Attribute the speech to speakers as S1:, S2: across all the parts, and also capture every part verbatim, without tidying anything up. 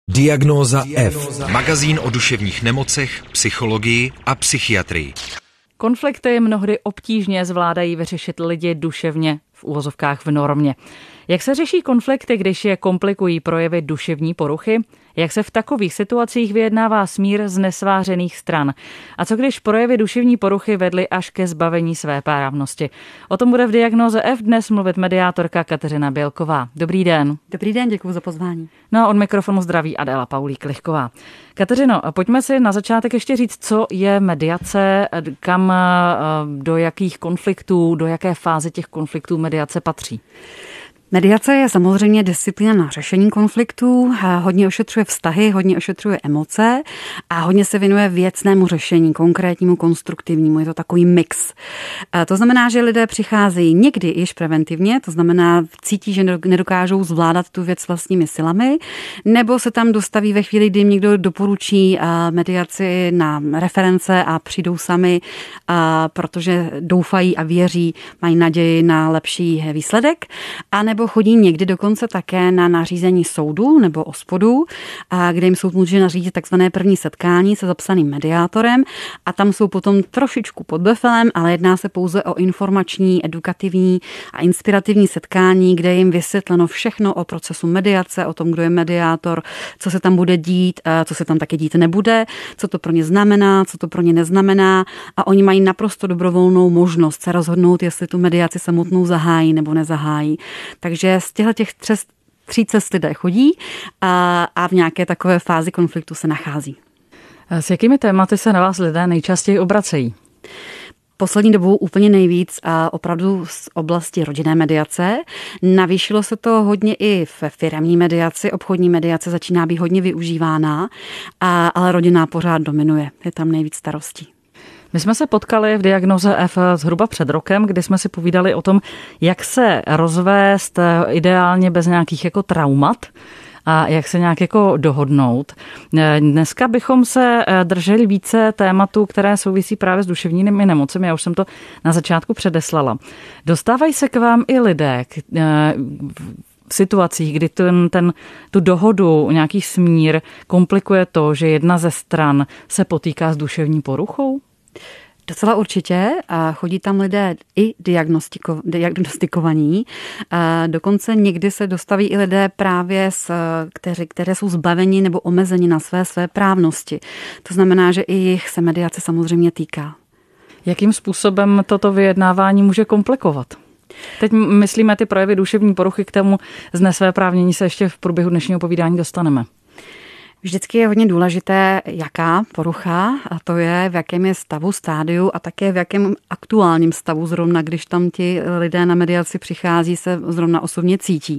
S1: Diagnóza F.
S2: Magazín o duševních nemocech, psychologii a psychiatrii.
S3: Konflikty mnohdy obtížně zvládají vyřešit lidi duševně v uvozovkách v normě. Jak se řeší konflikty, když je komplikují projevy duševní poruchy? Jak se v takových situacích vyjednává smír z nesvářených stran? A co když projevy duševní poruchy vedly až ke zbavení své právnosti? O tom bude v Diagnóze F dnes mluvit mediátorka Kateřina Bělková. Dobrý den.
S4: Dobrý den, děkuji za pozvání.
S3: No a od mikrofonu zdraví Adéla Paulík-Lichková. Kateřino, pojďme si na začátek ještě říct, co je mediace, kam, do jakých konfliktů, do jaké fáze těch konfliktů mediace patří.
S4: Mediace je samozřejmě disciplína na řešení konfliktů, hodně ošetřuje vztahy, hodně ošetřuje emoce a hodně se věnuje věcnému řešení, konkrétnímu, konstruktivnímu. Je to takový mix. To znamená, že lidé přicházejí někdy již preventivně, to znamená cítí, že nedokážou zvládat tu věc vlastními silami, nebo se tam dostaví ve chvíli, kdy jim někdo doporučí mediaci na reference a přijdou sami, protože doufají a věří, mají naději na lepší výsledek, a nebo chodí někdy dokonce také na nařízení soudu nebo ospodu, kde jim soud může nařídit takzvané první setkání se zapsaným mediátorem a tam jsou potom trošičku pod befelem, ale jedná se pouze o informační, edukativní a inspirativní setkání, kde je jim vysvětleno všechno o procesu mediace, o tom, kdo je mediátor, co se tam bude dít, co se tam také dít nebude, co to pro ně znamená, co to pro ně neznamená a oni mají naprosto dobrovolnou možnost se rozhodnout, jestli tu mediaci samotnou zahájí nebo nezahájí. Takže z těchto těch tří cest lidé chodí a, a v nějaké takové fázi konfliktu se nachází.
S3: S jakými tématy se na vás lidé nejčastěji obracejí?
S4: Poslední dobou úplně nejvíc a opravdu z oblasti rodinné mediace. Navýšilo se to hodně i v firemní mediaci, obchodní mediace začíná být hodně využívána, a, ale rodinná pořád dominuje, je tam nejvíc starostí.
S3: My jsme se potkali v Diagnóze F zhruba před rokem, kdy jsme si povídali o tom, jak se rozvést ideálně bez nějakých jako traumat a jak se nějak jako dohodnout. Dneska bychom se drželi více tématů, které souvisí právě s duševními nemocemi. Já už jsem to na začátku předeslala. Dostávají se k vám i lidé v situacích, kdy ten, ten, tu dohodu, nějaký smír komplikuje to, že jedna ze stran se potýká s duševní poruchou?
S4: Docela určitě. Chodí tam lidé i diagnostiko, diagnostikovaní. Dokonce někdy se dostaví i lidé právě, s, kteři, které jsou zbaveni nebo omezeni na své své právnosti. To znamená, že i jich se mediace samozřejmě týká.
S3: Jakým způsobem toto vyjednávání může komplikovat? Teď myslíme ty projevy duševní poruchy, k tomu znesvéprávnění se ještě v průběhu dnešního povídání dostaneme.
S4: Vždycky je hodně důležité, jaká porucha, a to je, v jakém je stavu, stádiu a také v jakém aktuálním stavu zrovna, když tam ti lidé na mediaci přichází, se zrovna osobně cítí.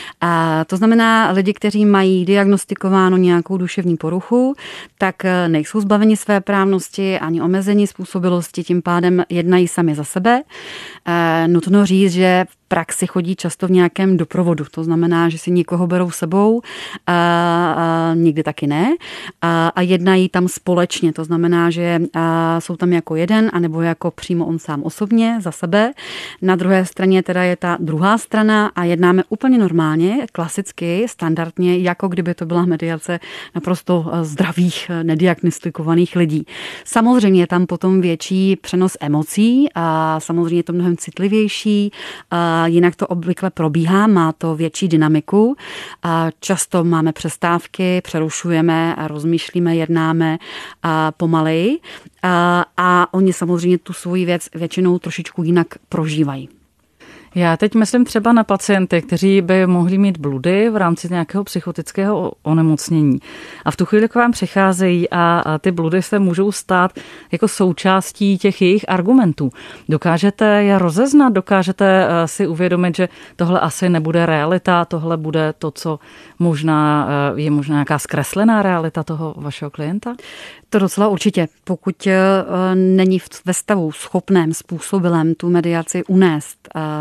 S4: A to znamená, lidi, kteří mají diagnostikováno nějakou duševní poruchu, tak nejsou zbaveni své právnosti ani omezení způsobilosti, tím pádem jednají sami za sebe. E, nutno říct, že v praxi chodí často v nějakém doprovodu. To znamená, že si někoho berou sebou, a, a někdy taky ne, a, a jednají tam společně. To znamená, že a, jsou tam jako jeden, anebo jako přímo on sám osobně za sebe. Na druhé straně teda je ta druhá strana a jednáme úplně normálně, klasicky, standardně, jako kdyby to byla mediace naprosto zdravých, nediagnostikovaných lidí. Samozřejmě je tam potom větší přenos emocí a samozřejmě je to mnohem citlivější, a jinak to obvykle probíhá, má to větší dynamiku a často máme přestávky, přerušujeme a rozmýšlíme, jednáme a pomaleji a, a oni samozřejmě tu svoji věc většinou trošičku jinak prožívají.
S3: Já teď myslím třeba na pacienty, kteří by mohli mít bludy v rámci nějakého psychotického onemocnění. A v tu chvíli k vám přicházejí a, a ty bludy se můžou stát jako součástí těch jejich argumentů. Dokážete je rozeznat? Dokážete si uvědomit, že tohle asi nebude realita, tohle bude to, co možná je možná nějaká zkreslená realita toho vašeho klienta?
S4: To docela určitě. Pokud není ve stavu schopném, způsobilém tu mediaci unést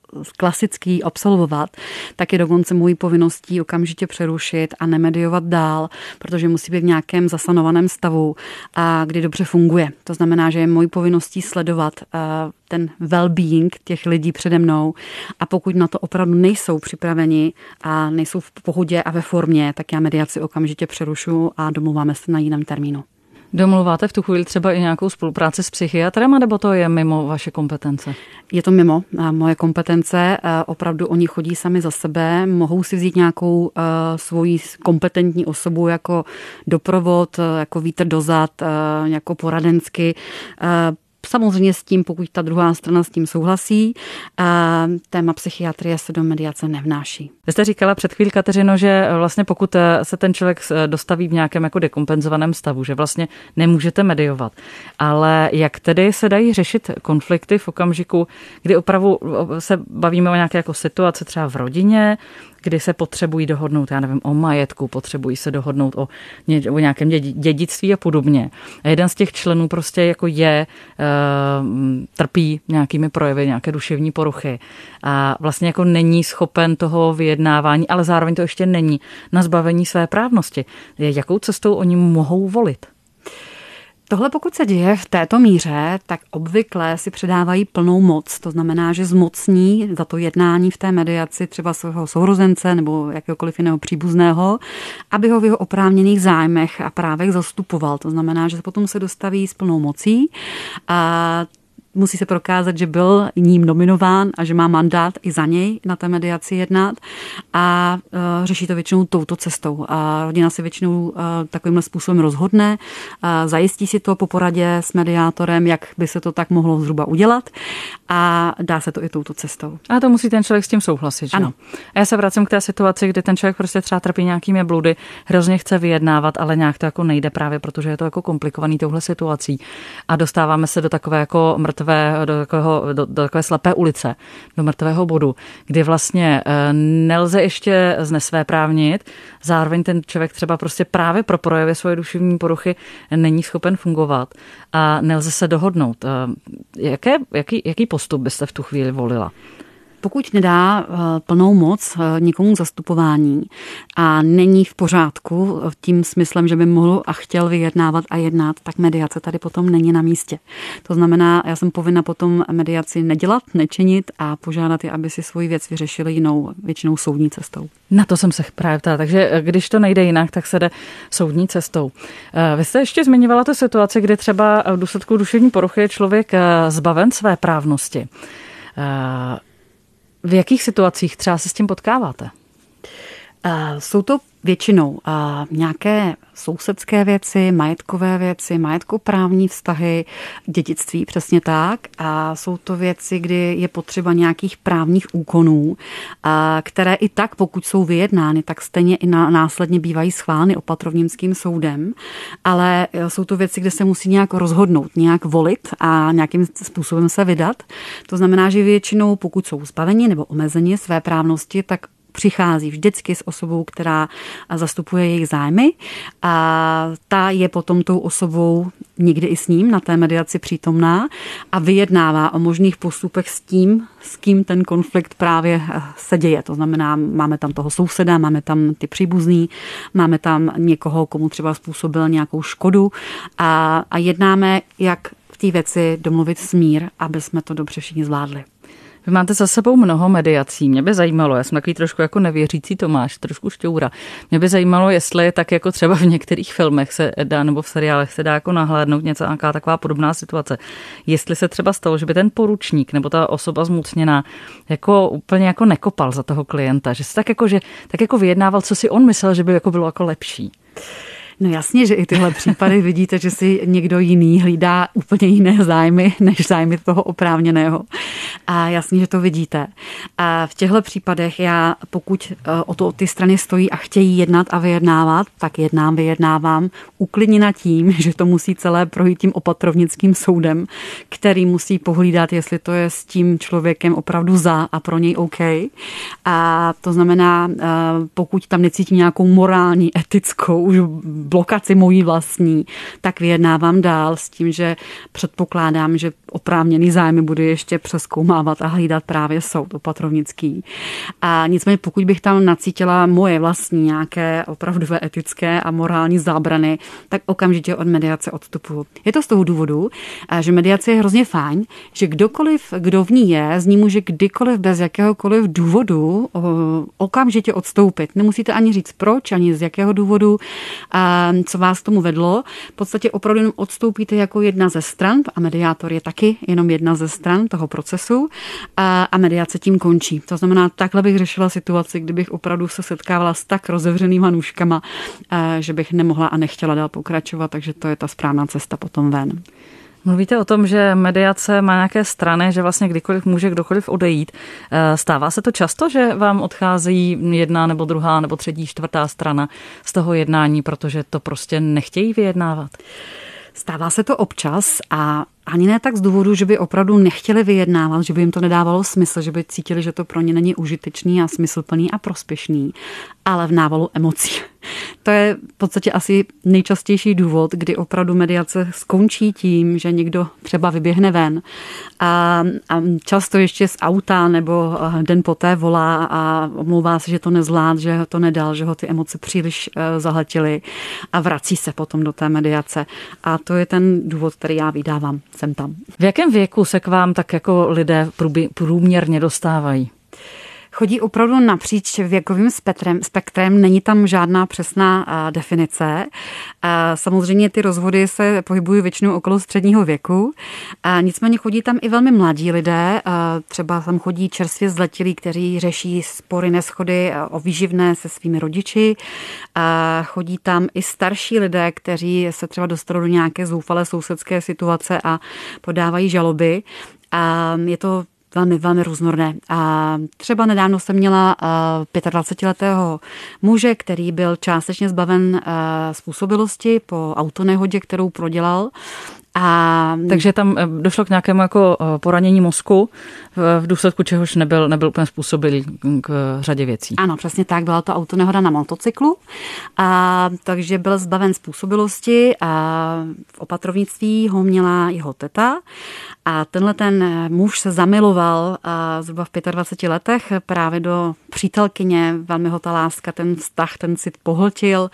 S4: klasický absolvovat, tak je dokonce mojí povinností okamžitě přerušit a nemediovat dál, protože musí být v nějakém zasanovaném stavu, a kdy dobře funguje. To znamená, že je mojí povinností sledovat ten well-being těch lidí přede mnou, a pokud na to opravdu nejsou připraveni a nejsou v pohodě a ve formě, tak já mediaci okamžitě přerušu a domluváme se na jiném termínu.
S3: Domluváte v tu chvíli třeba i nějakou spolupráci s psychiatrem, nebo to je mimo vaše kompetence?
S4: Je to mimo moje kompetence. Opravdu oni chodí sami za sebe, mohou si vzít nějakou uh, svoji kompetentní osobu jako doprovod, jako vítr dozad, uh, jako poradensky. Uh, Samozřejmě s tím, pokud ta druhá strana s tím souhlasí, téma psychiatrie se do mediace nevnáší.
S3: Vy jste říkala před chvíli, Kateřino, že vlastně pokud se ten člověk dostaví v nějakém jako dekompenzovaném stavu, že vlastně nemůžete mediovat. Ale jak tedy se dají řešit konflikty v okamžiku, kdy opravdu se bavíme o nějaké jako situace třeba v rodině, kdy se potřebují dohodnout, já nevím, o majetku, potřebují se dohodnout o, ně, o nějakém dědictví a podobně. A jeden z těch členů prostě jako je, e, trpí nějakými projevy, nějaké duševní poruchy a vlastně jako není schopen toho vyjednávání, ale zároveň to ještě není na zbavení své právnosti. Jakou cestou oni mohou volit?
S4: Tohle pokud se děje v této míře, tak obvykle si předávají plnou moc. To znamená, že zmocní za to jednání v té mediaci třeba svého sourozence nebo jakéhokoliv jiného příbuzného, aby ho v jeho oprávněných zájmech a právech zastupoval. To znamená, že potom se dostaví s plnou mocí a musí se prokázat, že byl ním nominován a že má mandát i za něj na té mediaci jednat, a uh, řeší to většinou touto cestou. A rodina se většinou uh, takovýmhle způsobem rozhodne, uh, zajistí si to po poradě s mediátorem, jak by se to tak mohlo zhruba udělat, a dá se to i touto cestou.
S3: A to musí ten člověk s tím souhlasit, že?
S4: Ano.
S3: A já se vracím k té situaci, kdy ten člověk prostě třeba trpí nějakými bludy, hrozně chce vyjednávat, ale nějak to jako nejde právě, protože je to jako komplikovaný touhle situací. A dostáváme se do takové jako mrtvé Do, takového, do, do takové slepé ulice, do mrtvého bodu, kdy vlastně nelze ještě znesvéprávnit, zároveň ten člověk třeba prostě právě pro projevy svoje duševní poruchy není schopen fungovat a nelze se dohodnout. Jaké, jaký, jaký postup byste v tu chvíli volila?
S4: Pokud nedá plnou moc nikomu zastupování a není v pořádku tím smyslem, že by mohl a chtěl vyjednávat a jednat, tak mediace tady potom není na místě. To znamená, já jsem povinna potom mediaci nedělat, nečinit a požádat je, aby si svoji věc vyřešili jinou, většinou soudní cestou.
S3: Na to jsem se právě ptala, takže když to nejde jinak, tak se jde soudní cestou. Vy jste ještě zmiňovala tu situaci, kdy třeba v důsledku duševní poruchy je člověk zbaven své právnosti. V jakých situacích třeba se s tím potkáváte?
S4: Jsou to většinou nějaké sousedské věci, majetkové věci, majetkoprávní vztahy, dědictví, přesně tak. A jsou to věci, kdy je potřeba nějakých právních úkonů, které i tak, pokud jsou vyjednány, tak stejně i následně bývají schváleny opatrovnickým soudem. Ale jsou to věci, kde se musí nějak rozhodnout, nějak volit a nějakým způsobem se vydat. To znamená, že většinou, pokud jsou zbaveni nebo omezeni své právnosti, tak přichází vždycky s osobou, která zastupuje jejich zájmy, a ta je potom tou osobou někdy i s ním na té mediaci přítomná a vyjednává o možných postupech s tím, s kým ten konflikt právě se děje. To znamená, máme tam toho souseda, máme tam ty příbuzný, máme tam někoho, komu třeba způsobil nějakou škodu, a, a jednáme, jak v té věci domluvit smír, aby jsme to dobře všichni zvládli.
S3: Vy máte za sebou mnoho mediací. Mě by zajímalo, já jsem takový trošku jako nevěřící Tomáš, trošku šťoura. Mě by zajímalo, jestli tak jako třeba v některých filmech se dá, nebo v seriálech se dá jako nahlédnout něco, nějaká taková podobná situace. Jestli se třeba stalo, že by ten poručník nebo ta osoba zmocněná jako úplně jako nekopal za toho klienta, že se tak jako, že, tak jako vyjednával, co si on myslel, že by jako bylo jako lepší.
S4: No jasně, že i tyhle případy vidíte, že si někdo jiný hlídá úplně jiné zájmy, než zájmy toho oprávněného. A jasně, že to vidíte. A v těchto případech já, pokud o to ty strany stojí a chtějí jednat a vyjednávat, tak jednám, vyjednávám, uklidněna tím, že to musí celé projít tím opatrovnickým soudem, který musí pohlídat, jestli to je s tím člověkem opravdu za a pro něj OK. A to znamená, pokud tam necítím nějakou morální, etickou, už blokaci mojí vlastní, tak vyjednávám dál s tím, že předpokládám, že oprávněný zájmy bude ještě přezkoumávat a hlídat právě soud opatrovnický. A nicméně pokud bych tam nacítila moje vlastní nějaké opravdové etické a morální zábrany, tak okamžitě od mediace odstupuju. Je to z toho důvodu, že mediace je hrozně fajn, že kdokoliv, kdo v ní je, z ní může kdykoliv bez jakéhokoliv důvodu okamžitě odstoupit. Nemusíte ani říct proč, ani z jakého důvodu, a co vás k tomu vedlo. V podstatě opravdu jenom odstoupíte jako jedna ze stran a mediátor je taky jenom jedna ze stran toho procesu a, a mediace tím končí. To znamená, takhle bych řešila situaci, kdybych opravdu se setkávala s tak rozevřenýma nůžkama, že bych nemohla a nechtěla dál pokračovat, takže to je ta správná cesta potom ven.
S3: Mluvíte o tom, že mediace má nějaké strany, že vlastně kdykoliv může kdokoliv odejít. Stává se to často, že vám odchází jedna nebo druhá nebo třetí, čtvrtá strana z toho jednání, protože to prostě nechtějí vyjednávat?
S4: Stává se to občas a ani ne tak z důvodu, že by opravdu nechtěli vyjednávat, že by jim to nedávalo smysl, že by cítili, že to pro ně není užitečný a smysluplný a prospěšný, ale v návalu emocí. To je v podstatě asi nejčastější důvod, kdy opravdu mediace skončí tím, že někdo třeba vyběhne ven a, a často ještě z auta nebo den poté volá a omlouvá se, že to nezvlád, že to nedal, že ho ty emoce příliš zahltily a vrací se potom do té mediace. A to je ten důvod, který já vydávám. Jsem tam.
S3: V jakém věku se k vám tak jako lidé průměrně dostávají?
S4: Chodí opravdu napříč věkovým spektrem, spektrem, není tam žádná přesná a, definice. A, samozřejmě ty rozvody se pohybují většinou okolo středního věku. A, nicméně chodí tam i velmi mladí lidé, a, třeba tam chodí čerstvě zletilí, kteří řeší spory, neshody o výživné se svými rodiči. A, chodí tam i starší lidé, kteří se třeba dostanou do nějaké zoufalé sousedské situace a podávají žaloby. A, je to velmi, velmi různorodé. A třeba nedávno jsem měla dvacetiletého muže, který byl částečně zbaven způsobilosti po autonehodě, kterou prodělal. A
S3: takže tam došlo k nějakému jako poranění mozku, v důsledku čehož nebyl, nebyl úplně způsobilý k řadě věcí.
S4: Ano, přesně tak, byla to autonehoda na motocyklu, a takže byl zbaven způsobilosti a v opatrovnictví ho měla jeho teta a tenhle ten muž se zamiloval a zhruba v dvaceti pěti letech právě do přítelkyně, velmi ho ta láska, ten vztah, ten cit pohltil.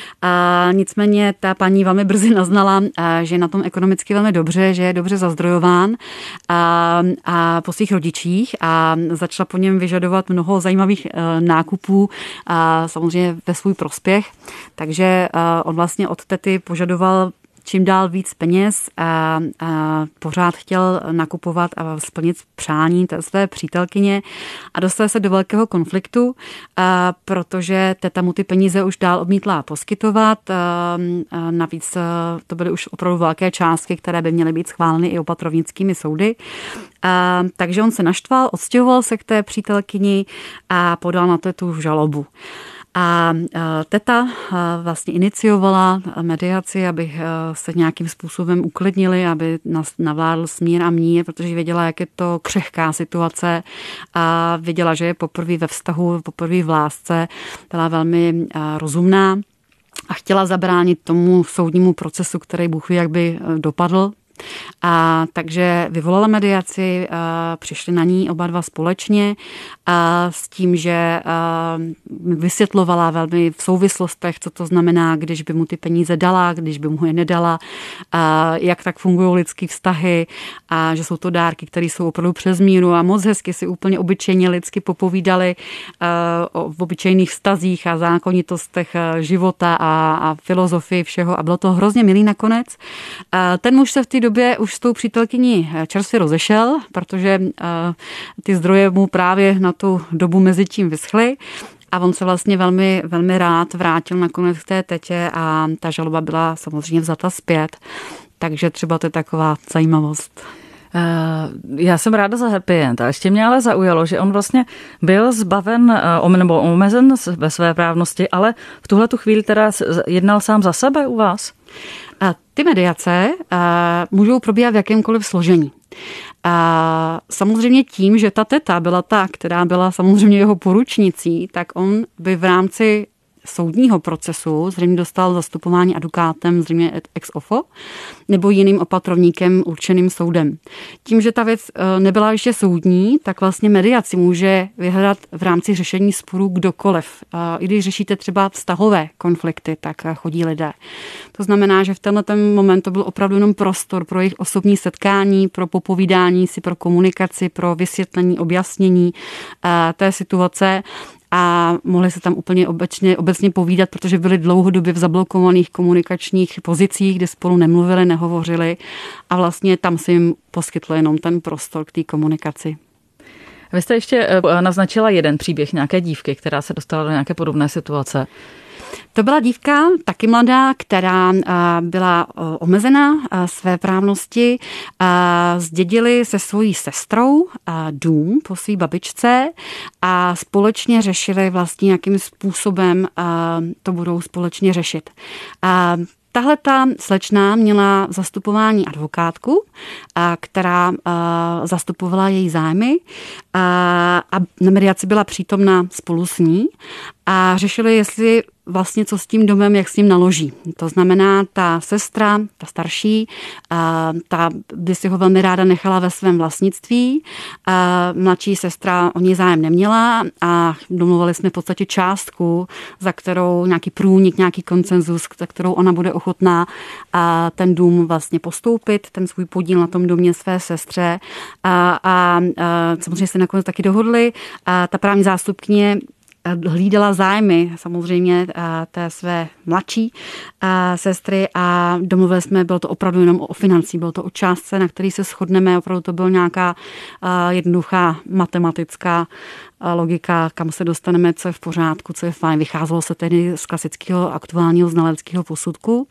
S4: A nicméně ta paní velmi brzy naznala, že je na tom ekonomicky velmi dobře, že je dobře zazdrojován a, a po svých rodičích a začala po něm vyžadovat mnoho zajímavých nákupů a samozřejmě ve svůj prospěch. Takže on vlastně od tety požadoval čím dál víc peněz a, a pořád chtěl nakupovat a splnit přání té své přítelkyně a dostal se do velkého konfliktu, a, protože teta mu ty peníze už dál odmítla poskytovat. A, a navíc to byly už opravdu velké částky, které by měly být schváleny i opatrovnickými soudy. A, takže on se naštval, odstěhoval se k té přítelkyni a podal na tetu žalobu. A teta vlastně iniciovala mediaci, aby se nějakým způsobem uklidnili, aby navládl smír a mír, protože věděla, jak je to křehká situace a věděla, že je poprvé ve vztahu, poprvé v lásce, byla velmi rozumná a chtěla zabránit tomu soudnímu procesu, který Bůh ví, jak by dopadl. A takže vyvolala mediaci, a přišli na ní oba dva společně a s tím, že vysvětlovala velmi v souvislostech, co to znamená, když by mu ty peníze dala, když by mu je nedala, a jak tak fungují lidský vztahy a že jsou to dárky, které jsou opravdu přes míru a moc hezky si úplně obyčejně lidsky popovídali o obyčejných vztazích a zákonitostech života a, a filozofii všeho a bylo to hrozně milý nakonec. A ten muž se v té době už s tou přítelkyní čerstvě rozešel, protože ty zdroje mu právě na tu dobu mezi tím vyschly a on se vlastně velmi, velmi rád vrátil nakonec k té tetě a ta žaloba byla samozřejmě vzata zpět. Takže třeba to je taková zajímavost.
S3: Já jsem ráda za happy end. A ještě mě ale zaujalo, že on vlastně byl zbaven nebo omezen ve své právnosti, ale v tuhletu chvíli teda jednal sám za sebe u vás?
S4: A ty mediace můžou probíhat v jakémkoliv složení. A samozřejmě tím, že ta teta byla ta, která byla samozřejmě jeho poručnicí, tak on by v rámci soudního procesu zřejmě dostal zastupování advokátem, zřejmě ex ofo, nebo jiným opatrovníkem určeným soudem. Tím, že ta věc nebyla ještě soudní, tak vlastně mediaci může vyhledat v rámci řešení sporů kdokoliv. I když řešíte třeba vztahové konflikty, tak chodí lidé. To znamená, že v tenhle ten moment to byl opravdu jenom prostor pro jejich osobní setkání, pro popovídání si, pro komunikaci, pro vysvětlení, objasnění té situace. A mohli se tam úplně obecně, obecně povídat, protože byli dlouhodobě v zablokovaných komunikačních pozicích, kde spolu nemluvili, nehovořili a vlastně tam se jim poskytl jenom ten prostor k té komunikaci.
S3: Vy jste ještě naznačila jeden příběh nějaké dívky, která se dostala do nějaké podobné situace.
S4: To byla dívka, taky mladá, která byla omezená své právnosti. Zdědili se svojí sestrou dům po své babičce a společně řešili vlastně, jakým způsobem to budou společně řešit. Tahle ta slečna měla zastupování advokátku, která zastupovala její zájmy a na mediaci byla přítomna spolu s ní a řešili, jestli vlastně co s tím domem, jak s ním naloží. To znamená, ta sestra, ta starší, ta by si ho velmi ráda nechala ve svém vlastnictví. Mladší sestra o něj zájem neměla a domluvili jsme v podstatě částku, za kterou nějaký průnik, nějaký konsenzus, za kterou ona bude ochotná ten dům vlastně postoupit, ten svůj podíl na tom domě své sestře. A, a, a samozřejmě se nakonec taky dohodli. A ta právní zástupkyně hlídala zájmy samozřejmě té své mladší sestry a domluvili jsme, bylo to opravdu jenom o financí, bylo to o částce, na který se shodneme, opravdu to byla nějaká jednoduchá matematická logika, kam se dostaneme, co je v pořádku, co je fajn. Vycházelo se tedy z klasického aktuálního znaleckého posudku.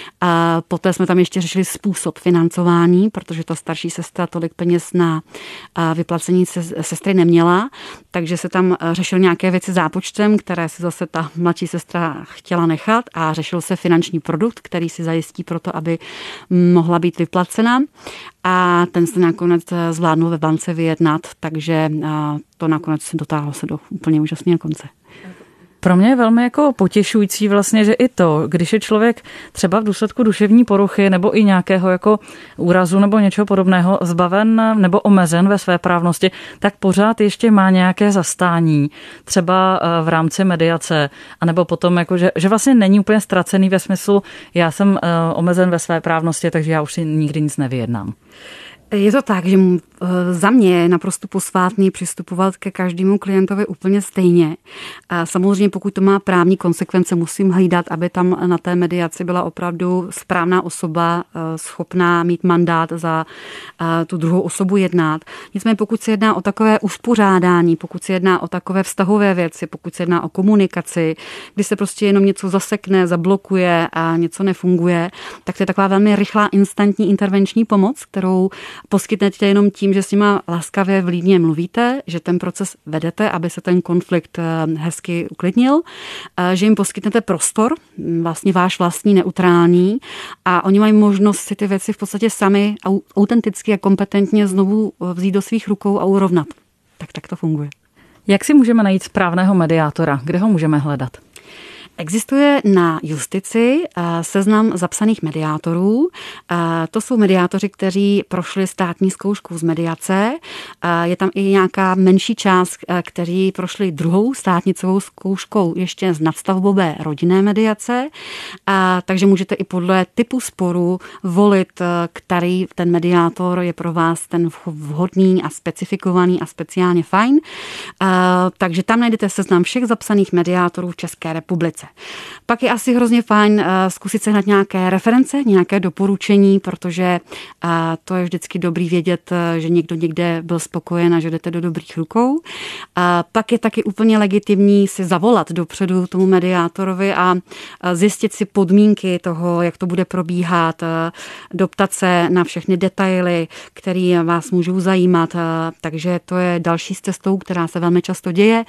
S4: A poté jsme tam ještě řešili způsob financování, protože ta starší sestra tolik peněz na vyplacení sestry neměla, takže se tam řešily nějaké věci zápočtem, které si zase ta mladší sestra chtěla nechat a řešil se finanční produkt, který si zajistí pro to, aby mohla být vyplacena. A ten se nakonec zvládnul ve bance vyjednat, takže to nakonec se dotáhlo se do úplně úžasného konce.
S3: Pro mě je velmi jako potěšující vlastně, že i to, když je člověk třeba v důsledku duševní poruchy nebo i nějakého jako úrazu nebo něčeho podobného zbaven nebo omezen ve své právnosti, tak pořád ještě má nějaké zastání, třeba v rámci mediace, anebo potom jako, že, že vlastně není úplně ztracený ve smyslu, já jsem omezen ve své právnosti, takže já už si nikdy nic nevyjednám.
S4: Je to tak, že za mě je naprosto posvátný přistupovat ke každému klientovi úplně stejně. A samozřejmě pokud to má právní konsekvence, musím hlídat, aby tam na té mediaci byla opravdu správná osoba schopná mít mandát za tu druhou osobu jednat. Nicméně pokud se jedná o takové uspořádání, pokud se jedná o takové vztahové věci, pokud se jedná o komunikaci, kdy se prostě jenom něco zasekne, zablokuje a něco nefunguje, tak to je taková velmi rychlá instantní intervenční pomoc, kterou poskytnete jenom tím, že s nima laskavě vlídně mluvíte, že ten proces vedete, aby se ten konflikt hezky uklidnil, že jim poskytnete prostor, vlastně váš vlastní neutrální a oni mají možnost si ty věci v podstatě sami autenticky a kompetentně znovu vzít do svých rukou a urovnat. Tak tak to funguje.
S3: Jak si můžeme najít správného mediátora? Kde ho můžeme hledat?
S4: Existuje na justici seznam zapsaných mediátorů. To jsou mediátoři, kteří prošli státní zkoušku z mediace. Je tam i nějaká menší část, kteří prošli druhou státnicovou zkouškou ještě z nadstavbové rodinné mediace. Takže můžete i podle typu sporu volit, který ten mediátor je pro vás ten vhodný a specifikovaný a speciálně fajn. Takže tam najdete seznam všech zapsaných mediátorů v České republice. Pak je asi hrozně fajn zkusit sehnat nějaké reference, nějaké doporučení, protože to je vždycky dobrý vědět, že někdo někde byl spokojen a že jdete do dobrých rukou. A pak je taky úplně legitimní si zavolat dopředu tomu mediátorovi a zjistit si podmínky toho, jak to bude probíhat, doptat se na všechny detaily, které vás můžou zajímat. Takže to je další z cestou, která se velmi často děje,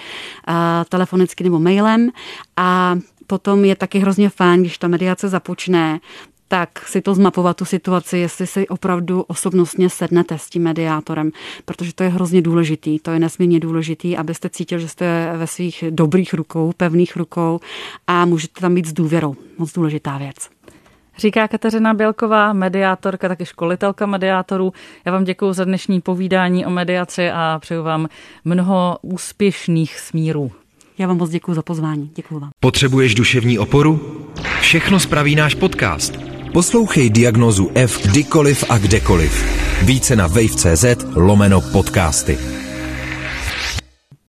S4: telefonicky nebo mailem. A potom je taky hrozně fajn, když ta mediace započne, tak si to zmapovat tu situaci, jestli si opravdu osobnostně sednete s tím mediátorem, protože to je hrozně důležitý, to je nesmírně důležitý, abyste cítil, že jste ve svých dobrých rukou, pevných rukou a můžete tam být s důvěrou. Moc důležitá věc.
S3: Říká Kateřina Bělková, mediátorka, taky školitelka mediátorů. Já vám děkuji za dnešní povídání o mediaci a přeju vám mnoho úspěšných smírů.
S4: Já vám moc děkuji za pozvání. Děkuji vám.
S2: Potřebuješ duševní oporu? Všechno spraví náš podcast.
S1: Poslouchej Diagnózu F kdykoliv a kdekoliv. Více na wave tečka cz lomeno podcasty.